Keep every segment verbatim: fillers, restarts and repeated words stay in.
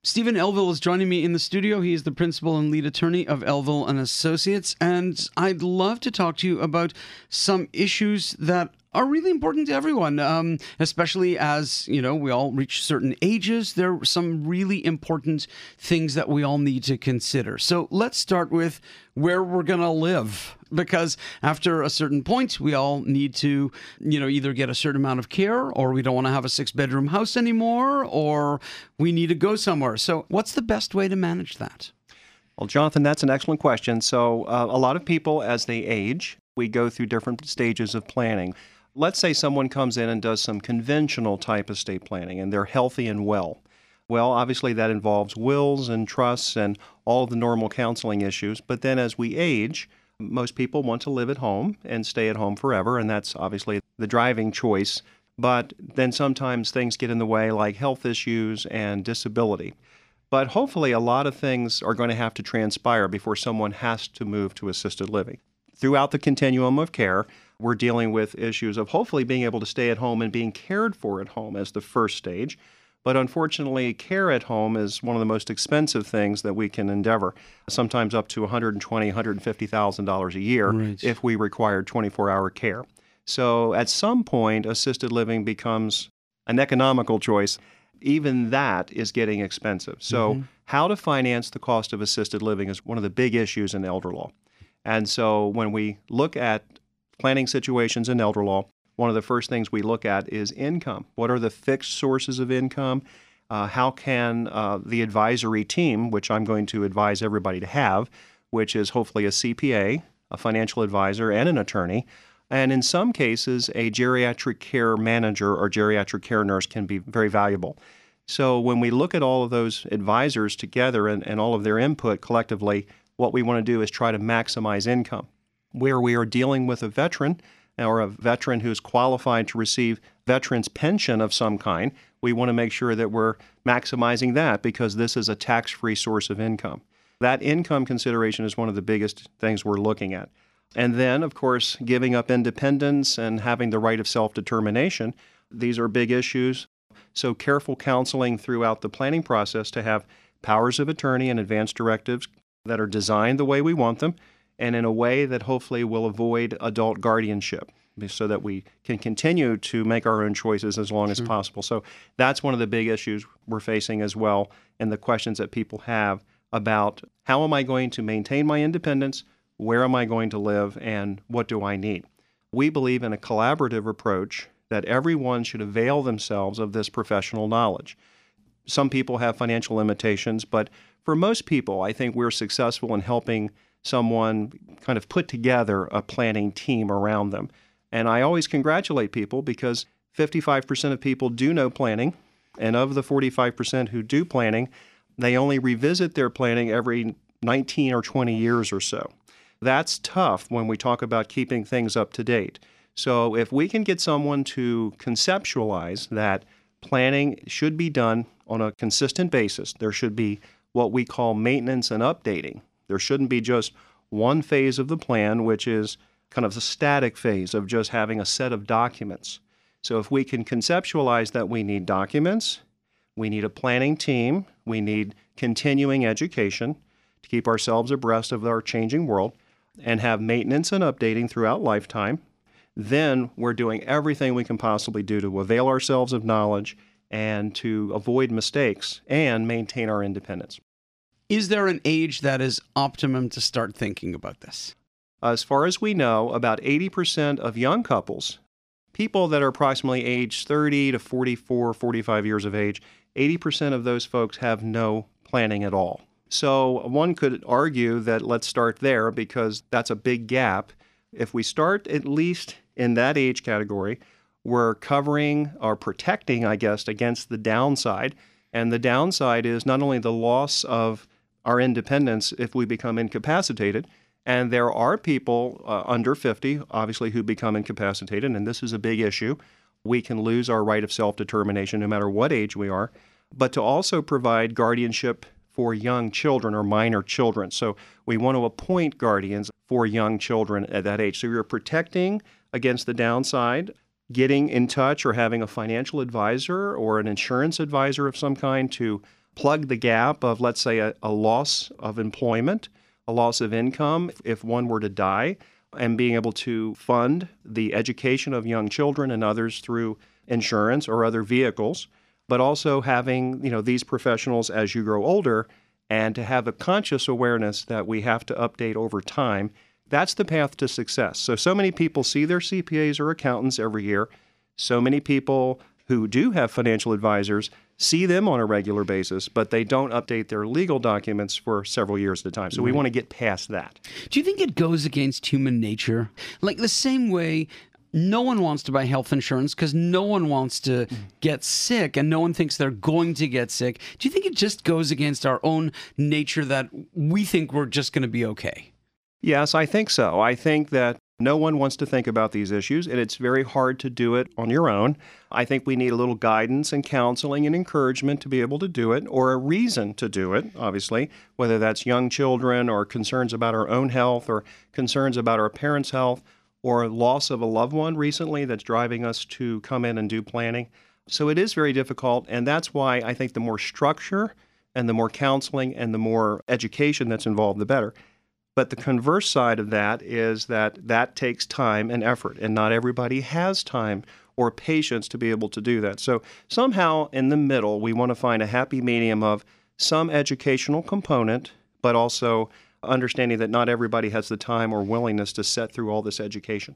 Stephen Elville is joining me in the studio. He is the principal and lead attorney of Elville and Associates, and I'd love to talk to you about some issues that are really important to everyone, um, especially as, you know, we all reach certain ages. There are some really important things that we all need to consider. So let's start with where we're going to live, because after a certain point, we all need to, you know, either get a certain amount of care, or we don't want to have a six-bedroom house anymore, or we need to go somewhere. So what's the best way to manage that? Well, Jonathan, that's an excellent question. So uh, a lot of people, as they age, we go through different stages of planning. Let's say someone comes in and does some conventional type estate planning, and they're healthy and well. Well, obviously that involves wills and trusts and all of the normal counseling issues. But then as we age, most people want to live at home and stay at home forever, and that's obviously the driving choice. But then sometimes things get in the way, like health issues and disability. But hopefully a lot of things are going to have to transpire before someone has to move to assisted living. Throughout the continuum of care, we're dealing with issues of hopefully being able to stay at home and being cared for at home as the first stage. But unfortunately, care at home is one of the most expensive things that we can endeavor, sometimes up to one hundred twenty thousand dollars, one hundred fifty thousand dollars a year Right. if we required twenty-four hour care. So at some point, assisted living becomes an economical choice. Even that is getting expensive. So Mm-hmm. how to finance the cost of assisted living is one of the big issues in elder law. And so when we look at planning situations in elder law, one of the first things we look at is income. What are the fixed sources of income? Uh, how can uh, the advisory team, which I'm going to advise everybody to have, which is hopefully a C P A, a financial advisor, and an attorney, and in some cases, a geriatric care manager or geriatric care nurse can be very valuable. So when we look at all of those advisors together and, and all of their input collectively, what we want to do is try to maximize income. Where we are dealing with a veteran or a veteran who's qualified to receive veterans pension of some kind, we want to make sure that we're maximizing that because this is a tax-free source of income. That income consideration is one of the biggest things we're looking at. And then, of course, giving up independence and having the right of self-determination, these are big issues. So careful counseling throughout the planning process to have powers of attorney and advance directives that are designed the way we want them, and in a way that hopefully will avoid adult guardianship so that we can continue to make our own choices as long Sure. as possible. So that's one of the big issues we're facing as well, and the questions that people have about how am I going to maintain my independence, where am I going to live, and what do I need? We believe in a collaborative approach that everyone should avail themselves of this professional knowledge. Some people have financial limitations, but for most people, I think we're successful in helping someone kind of put together a planning team around them. And I always congratulate people because fifty-five percent of people do know planning, and of the forty-five percent who do planning, they only revisit their planning every nineteen or twenty years or so. That's tough when we talk about keeping things up to date. So if we can get someone to conceptualize that planning should be done on a consistent basis, there should be what we call maintenance and updating. There shouldn't be just one phase of the plan, which is kind of the static phase of just having a set of documents. So if we can conceptualize that we need documents, we need a planning team, we need continuing education to keep ourselves abreast of our changing world, and have maintenance and updating throughout lifetime, then we're doing everything we can possibly do to avail ourselves of knowledge and to avoid mistakes and maintain our independence. Is there an age that is optimum to start thinking about this? As far as we know, about eighty percent of young couples, people that are approximately age thirty to forty-four, forty-five years of age, eighty percent of those folks have no planning at all. So one could argue that let's start there because that's a big gap. If we start at least in that age category, we're covering or protecting, I guess, against the downside. And the downside is not only the loss of our independence if we become incapacitated, and there are people uh, under fifty, obviously, who become incapacitated, and this is a big issue. We can lose our right of self-determination no matter what age we are, but to also provide guardianship for young children or minor children. So we want to appoint guardians for young children at that age. So you're protecting against the downside, getting in touch or having a financial advisor or an insurance advisor of some kind to plug the gap of, let's say, a, a loss of employment, a loss of income if one were to die, and being able to fund the education of young children and others through insurance or other vehicles, but also having, you know, these professionals as you grow older and to have a conscious awareness that we have to update over time. That's the path to success. So, so many people see their C P As or accountants every year. So many people who do have financial advisors see them on a regular basis, but they don't update their legal documents for several years at a time. So we want to get past that. Do you think it goes against human nature? Like the same way no one wants to buy health insurance because no one wants to get sick and no one thinks they're going to get sick. Do you think it just goes against our own nature that we think we're just going to be okay? Yes, I think so. I think that no one wants to think about these issues, and it's very hard to do it on your own. I think we need a little guidance and counseling and encouragement to be able to do it, or a reason to do it, obviously, whether that's young children or concerns about our own health or concerns about our parents' health or loss of a loved one recently that's driving us to come in and do planning. So it is very difficult, and that's why I think the more structure and the more counseling and the more education that's involved, the better. But the converse side of that is that that takes time and effort, and not everybody has time or patience to be able to do that. So somehow in the middle, we want to find a happy medium of some educational component, but also understanding that not everybody has the time or willingness to set through all this education.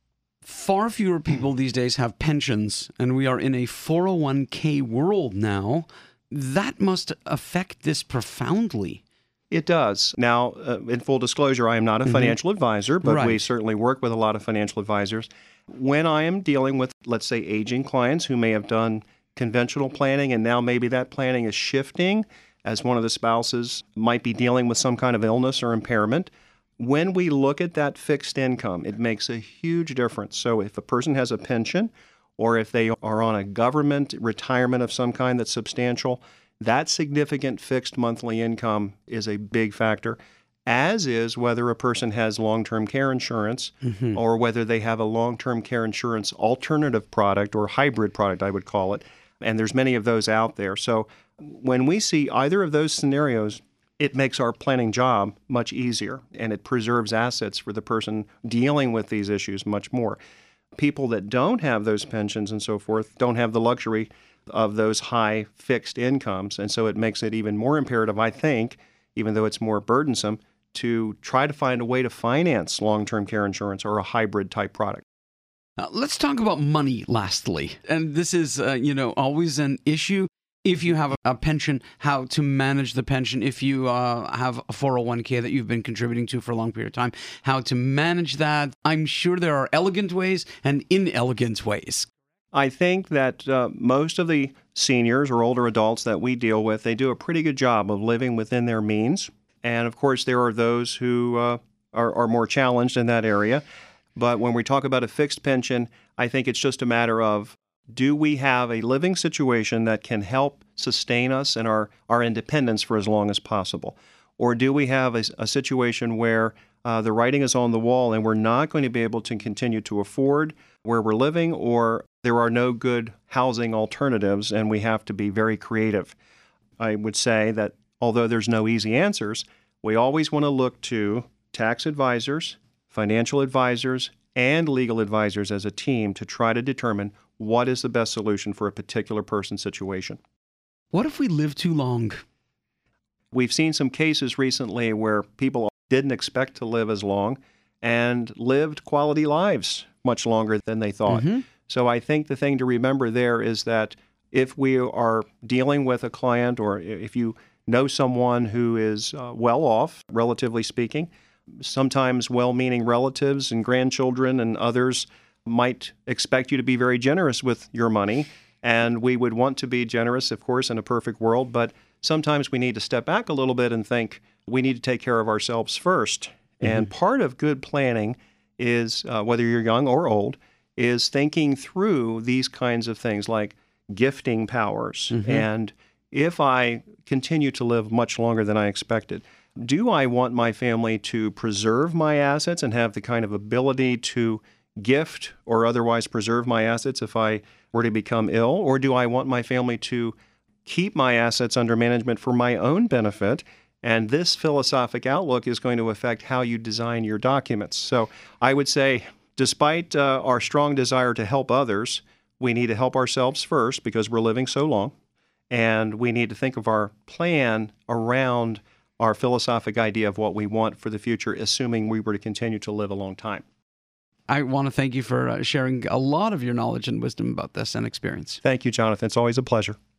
Far fewer people these days have pensions, and we are in a four oh one k world now. That must affect this profoundly. It does. Now, uh, in full disclosure, I am not a financial mm-hmm. advisor, but right. we certainly work with a lot of financial advisors. When I am dealing with, let's say, aging clients who may have done conventional planning and now maybe that planning is shifting as one of the spouses might be dealing with some kind of illness or impairment, when we look at that fixed income, it makes a huge difference. So if a person has a pension or if they are on a government retirement of some kind that's substantial, that significant fixed monthly income is a big factor, as is whether a person has long-term care insurance mm-hmm. or whether they have a long-term care insurance alternative product or hybrid product, I would call it. And there's many of those out there. So when we see either of those scenarios, it makes our planning job much easier, and it preserves assets for the person dealing with these issues much more. People that don't have those pensions and so forth don't have the luxury of those high fixed incomes. And so it makes it even more imperative, I think, even though it's more burdensome, to try to find a way to finance long-term care insurance or a hybrid type product. Uh, let's talk about money lastly. And this is, uh, you know, always an issue. If you have a pension, how to manage the pension. If you uh, have a four oh one k that you've been contributing to for a long period of time, how to manage that. I'm sure there are elegant ways and inelegant ways. I think that uh, most of the seniors or older adults that we deal with, they do a pretty good job of living within their means. And of course, there are those who uh, are, are more challenged in that area. But when we talk about a fixed pension, I think it's just a matter of, do we have a living situation that can help sustain us and our, our independence for as long as possible? Or do we have a, a situation where uh, the writing is on the wall and we're not going to be able to continue to afford where we're living, or there are no good housing alternatives and we have to be very creative? I would say that although there's no easy answers, we always want to look to tax advisors, financial advisors, and legal advisors as a team to try to determine what is the best solution for a particular person's situation. What if we live too long? We've seen some cases recently where people didn't expect to live as long and lived quality lives much longer than they thought. Mm-hmm. So I think the thing to remember there is that if we are dealing with a client, or if you know someone who is uh, well off, relatively speaking, sometimes well-meaning relatives and grandchildren and others might expect you to be very generous with your money. And we would want to be generous, of course, in a perfect world. But sometimes we need to step back a little bit and think we need to take care of ourselves first. Mm-hmm. And part of good planning is, uh, whether you're young or old, is thinking through these kinds of things like gifting powers. Mm-hmm. And if I continue to live much longer than I expected, do I want my family to preserve my assets and have the kind of ability to gift or otherwise preserve my assets if I were to become ill? Or do I want my family to keep my assets under management for my own benefit. And this philosophic outlook is going to affect how you design your documents. So I would say, despite uh, our strong desire to help others, we need to help ourselves first because we're living so long. And we need to think of our plan around our philosophic idea of what we want for the future, assuming we were to continue to live a long time. I want to thank you for uh, sharing a lot of your knowledge and wisdom about this and experience. Thank you, Jonathan. It's always a pleasure.